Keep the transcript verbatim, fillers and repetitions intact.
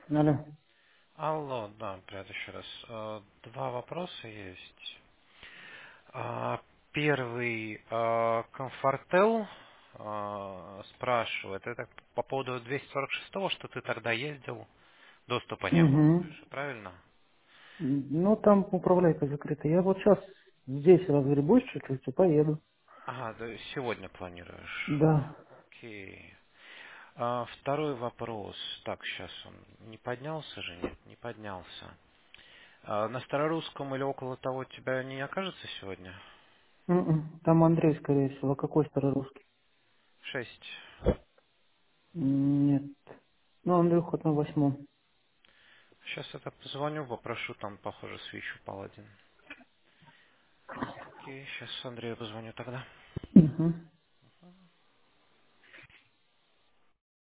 Алло. Алло, да, привет еще раз. Э, Два вопроса есть. А, Первый, э, Комфортел э, спрашивает, это по поводу двести сорок шестого, что ты тогда ездил, доступа не было Угу. больше, правильно? Ну, там управляйка закрыта. Я вот сейчас здесь разгребусь чуть-чуть и поеду. Ага, да, сегодня планируешь. Да. Окей. А, Второй вопрос. Так, сейчас он не поднялся же? Нет, не поднялся. А, На Старорусском или около того тебя не окажется сегодня? М-м. Там Андрей, скорее всего. Какой старорусский? Шесть. М, Нет. Ну, Андрюха на восьмом. Сейчас это позвоню, попрошу, там, похоже, свечу паладин. Окей, сейчас Андрею позвоню тогда. Угу.